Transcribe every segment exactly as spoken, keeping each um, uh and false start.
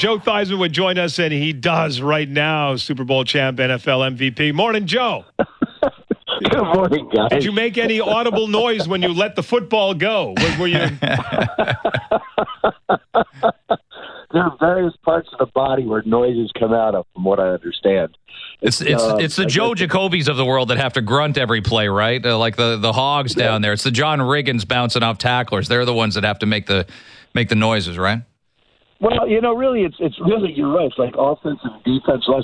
Joe Theismann would join us, and he does right now. Super Bowl champ, N F L M V P. Morning, Joe. Good morning, guys. Did you make any audible noise when you let the football go? Were, were you? There are various parts of the body where noises come out of, from what I understand. It's it's uh, it's the I Joe guess- Jacobys of the world that have to grunt every play, right? Uh, like the, the Hogs Yeah. down there. It's the John Riggins bouncing off tacklers. They're the ones that have to make the make the noises, right? Well, you know, really, it's it's really, you're right. It's like offensive and defense. Like,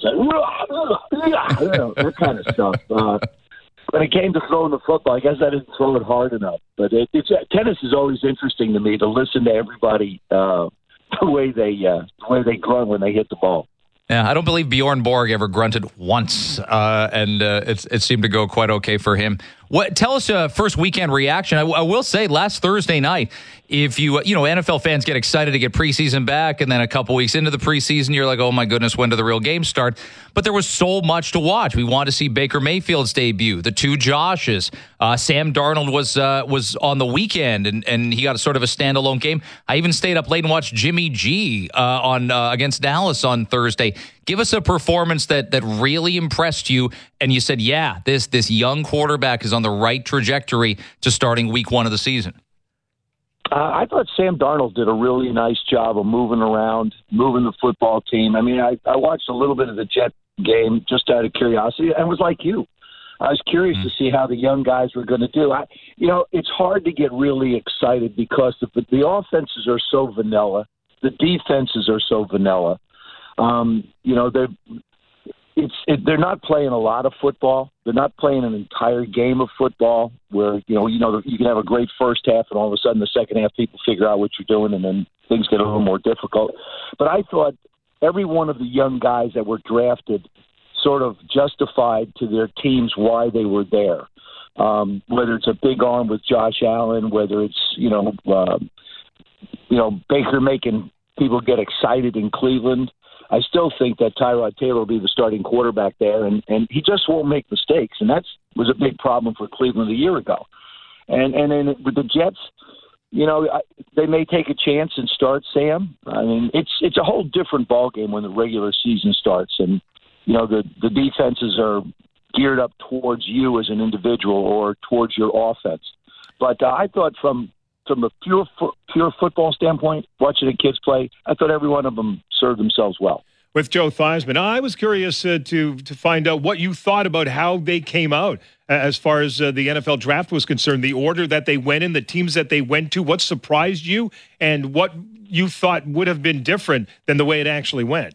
you know, that kind of stuff. Uh, when it came to throwing the football, I guess I didn't throw it hard enough. But it, it's tennis is always interesting to me to listen to everybody uh, the way they uh, the way they grunt when they hit the ball. Yeah, I don't believe Bjorn Borg ever grunted once, uh, and uh, it's, it seemed to go quite okay for him. What? Tell us a first weekend reaction. I, I will say, last Thursday night, if you, you know, N F L fans get excited to get preseason back, and then a couple weeks into the preseason, you're like, oh my goodness, when do the real games start? But there was so much to watch. We wanted to see Baker Mayfield's debut, the two Joshes. Uh, Sam Darnold was uh, was on the weekend, and, and he got a sort of a standalone game. I even stayed up late and watched Jimmy G uh, on uh, against Dallas on Thursday. Give us a performance that that really impressed you, and you said, yeah, this this young quarterback is on the right trajectory to starting week one of the season. Uh, I thought Sam Darnold did a really nice job of moving around, moving the football team. I mean, I, I watched a little bit of the Jet game just out of curiosity, and was like you. I was curious mm-hmm. to see how the young guys were going to do. I, you know, it's hard to get really excited because the, the offenses are so vanilla. The defenses are so vanilla. Um, you know, they're it's it, they're not playing a lot of football. They're not playing an entire game of football where you know you know you can have a great first half and all of a sudden the second half people figure out what you're doing and then things get a little more difficult. But I thought every one of the young guys that were drafted sort of justified to their teams why they were there. Um, whether it's a big arm with Josh Allen, whether it's you know uh, you know Baker making people get excited in Cleveland. I still think that Tyrod Taylor will be the starting quarterback there, and, and he just won't make mistakes, and that was a big problem for Cleveland a year ago. And and then with the Jets, you know, I, they may take a chance and start Sam. I mean, it's it's a whole different ballgame when the regular season starts, and you know the the defenses are geared up towards you as an individual or towards your offense. But uh, I thought from From a pure pure football standpoint, watching the kids play, I thought every one of them served themselves well. With Joe Theismann, I was curious uh, to to find out what you thought about how they came out uh, as far as uh, the N F L draft was concerned, the order that they went in, the teams that they went to, what surprised you, and what you thought would have been different than the way it actually went.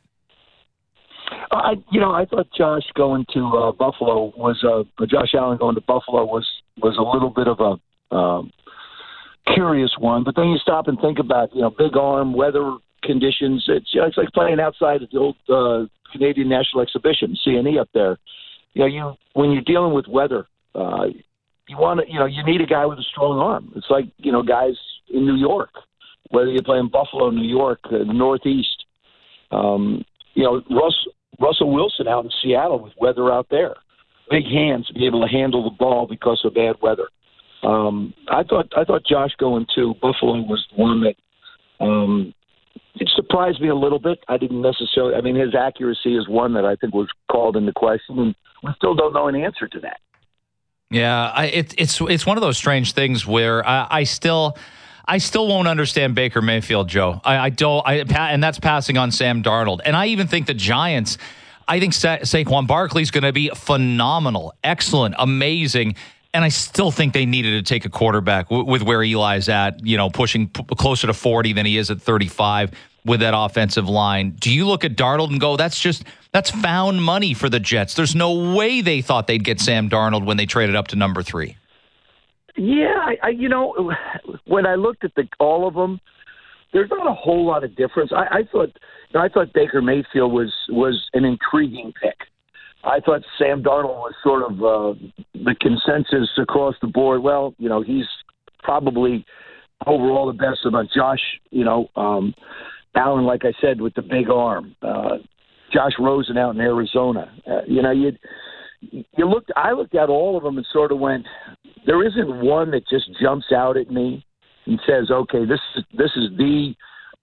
I, you know, I thought Josh going to uh, Buffalo was uh, Josh Allen going to Buffalo was was a little bit of a um, curious one, but then you stop and think about, you know, big arm, weather conditions. It's, you know, it's like playing outside of the old uh, Canadian National Exhibition, C N E up there. You know, you when you're dealing with weather, uh, you want to, you know, you need a guy with a strong arm. It's like, you know, guys in New York, whether you're playing Buffalo, New York, uh, the Northeast. Um, you know, Russ, Russell Wilson out in Seattle with weather out there. Big hands to be able to handle the ball because of bad weather. Um, I thought I thought Josh going to Buffalo was the one that um, it surprised me a little bit. I didn't necessarily. I mean, his accuracy is one that I think was called into question, and we still don't know an answer to that. Yeah, I, it, it's it's one of those strange things where I, I still. I still won't understand Baker Mayfield, Joe. I, I don't, I, and that's passing on Sam Darnold. And I even think the Giants, I think Sa- Saquon Barkley is going to be phenomenal, excellent, amazing. And I still think they needed to take a quarterback w- with where Eli's at, you know, pushing p- closer to forty than he is at thirty-five with that offensive line. Do you look at Darnold and go, that's just, that's found money for the Jets? There's no way they thought they'd get Sam Darnold when they traded up to number three. Yeah, I, I you know, when I looked at the all of them, there's not a whole lot of difference. I, I thought, you know, I thought Baker Mayfield was was an intriguing pick. I thought Sam Darnold was sort of uh, the consensus across the board. Well, you know, he's probably overall the best. About Josh, you know, um, Allen, like I said, with the big arm. Uh, Josh Rosen out in Arizona. Uh, you know, you you looked. I looked at all of them and sort of went. There isn't one that just jumps out at me and says, "Okay, this is this is the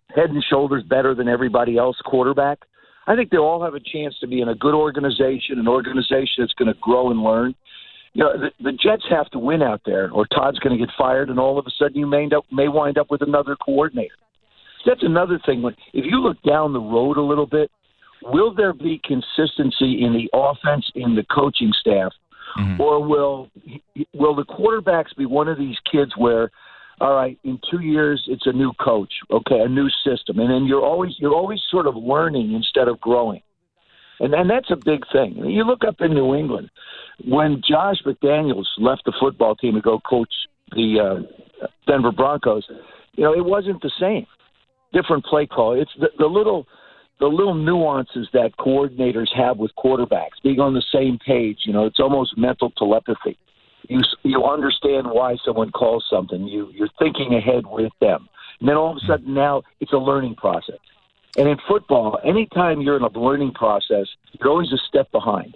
head and shoulders better than everybody else quarterback. I think they all have a chance to be in a good organization, an organization that's going to grow and learn. You know, the, the Jets have to win out there, or Todd's going to get fired, and all of a sudden you may end up may wind up with another coordinator. That's another thing. If you look down the road a little bit, will there be consistency in the offense, in the coaching staff, mm-hmm. or will will the quarterbacks be one of these kids where, all right, in two years it's a new coach, okay, a new system, and then you're always you're always sort of learning instead of growing, and and that's a big thing. You look up in New England when Josh McDaniels left the football team to go coach the uh, Denver Broncos. You know, it wasn't the same. Different play call. It's the, the little. The little nuances that coordinators have with quarterbacks, being on the same page, you know, it's almost mental telepathy. You you understand why someone calls something. You, you're thinking ahead with them. And then all of a sudden now it's a learning process. And in football, anytime you're in a learning process, you're always a step behind.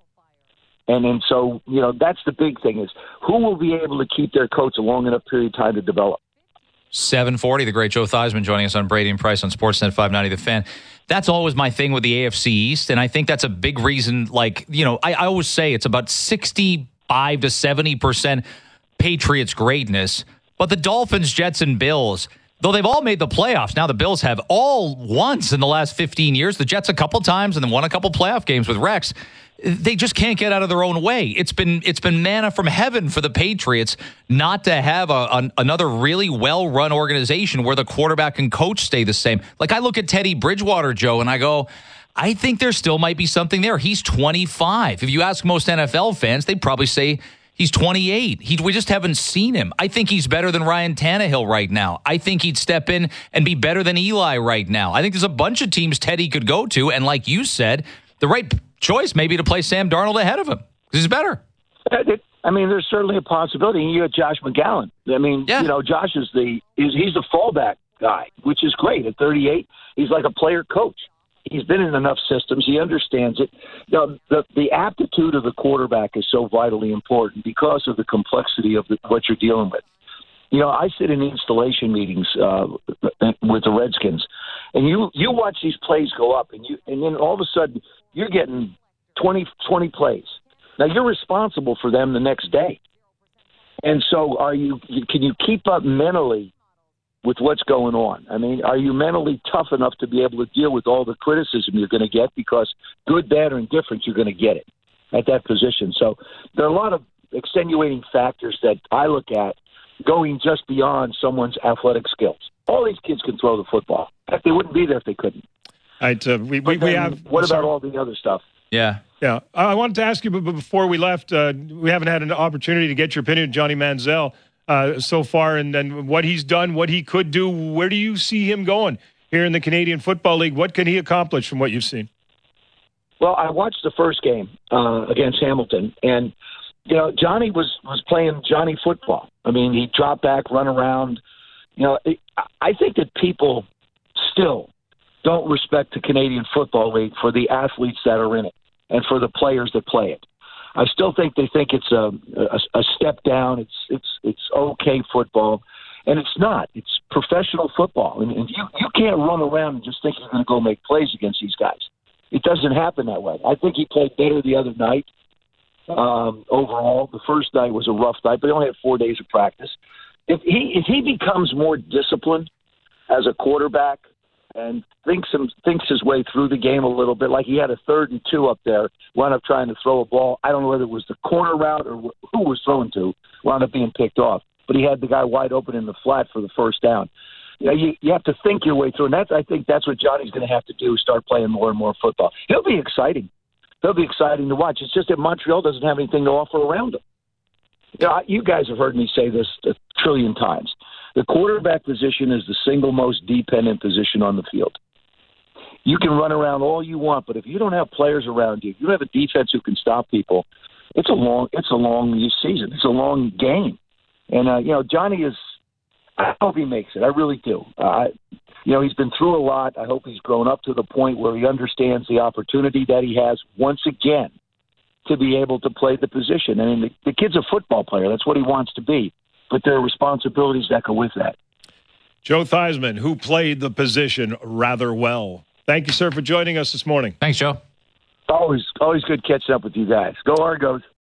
And then so, you know, that's the big thing is who will be able to keep their coach a long enough period of time to develop. seven forty, the great Joe Theismann joining us on Brady and Price on Sportsnet five ninety The Fan. That's always my thing with the A F C East, and I think that's a big reason, like, you know, I, I always say it's about sixty-five to seventy percent Patriots greatness, but the Dolphins, Jets, and Bills, though they've all made the playoffs, now the Bills have all once in the last fifteen years, the Jets a couple times, and then won a couple playoff games with Rex. They just can't get out of their own way. It's been it's been manna from heaven for the Patriots not to have a, a, another really well-run organization where the quarterback and coach stay the same. Like, I look at Teddy Bridgewater, Joe, and I go, I think there still might be something there. He's twenty-five. If you ask most N F L fans, they'd probably say he's twenty-eight. He, we just haven't seen him. I think he's better than Ryan Tannehill right now. I think he'd step in and be better than Eli right now. I think there's a bunch of teams Teddy could go to, and like you said, the right choice maybe to play Sam Darnold ahead of him because he's better. I mean, there's certainly a possibility. You got Josh McGowan. I mean, yeah. you know, Josh is the he's, he's the fallback guy, which is great. At thirty-eight, he's like a player coach. He's been in enough systems. He understands it. You know, the, the aptitude of the quarterback is so vitally important because of the complexity of the, what you're dealing with. You know, I sit in installation meetings uh, with the Redskins, and you you watch these plays go up, and you and then all of a sudden you're getting twenty, twenty plays. Now you're responsible for them the next day, and so are you? Can you keep up mentally with what's going on? I mean, are you mentally tough enough to be able to deal with all the criticism you're going to get? Because good, bad, or indifferent, you're going to get it at that position. So there are a lot of extenuating factors that I look at going just beyond someone's athletic skills. All these kids can throw the football. They wouldn't be there if they couldn't. All right, uh, we, we, we have. What sorry. about all the other stuff? Yeah. Yeah. I wanted to ask you, but before we left, uh, we haven't had an opportunity to get your opinion on Johnny Manziel uh, so far, and then what he's done, what he could do. Where do you see him going here in the Canadian Football League? What can he accomplish from what you've seen? Well, I watched the first game uh, against Hamilton, and you know, Johnny was, was playing Johnny football. I mean, he dropped back, run around. You know, it, I think that people still don't respect the Canadian Football League for the athletes that are in it and for the players that play it. I still think they think it's a, a, a step down. It's it's it's okay football, and it's not. It's professional football, and, and you you can't run around and just think you're going to go make plays against these guys. It doesn't happen that way. I think he played better the other night. Um, overall, the first night was a rough night, but he only had four days of practice. If he if he becomes more disciplined as a quarterback and thinks him, thinks his way through the game a little bit, like he had a third and two up there, wound up trying to throw a ball. I don't know whether it was the corner route or who was throwing to, wound up being picked off. But he had the guy wide open in the flat for the first down. You know, you, you have to think your way through, and that's I think that's what Johnny's going to have to do, start playing more and more football. He'll be exciting. He'll be exciting to watch. It's just that Montreal doesn't have anything to offer around him. You know, you guys have heard me say this a trillion times. The quarterback position is the single most dependent position on the field. You can run around all you want, but if you don't have players around you, if you don't have a defense who can stop people, it's a long, it's a long season. It's a long game. And, uh, you know, Johnny is, I hope he makes it. I really do. Uh, you know, he's been through a lot. I hope he's grown up to the point where he understands the opportunity that he has once again to be able to play the position. I mean, the, the kid's a football player. That's what he wants to be. But there are responsibilities that go with that. Joe Theismann, who played the position rather well. Thank you, sir, for joining us this morning. Thanks, Joe. Always, always good catching up with you guys. Go Argos.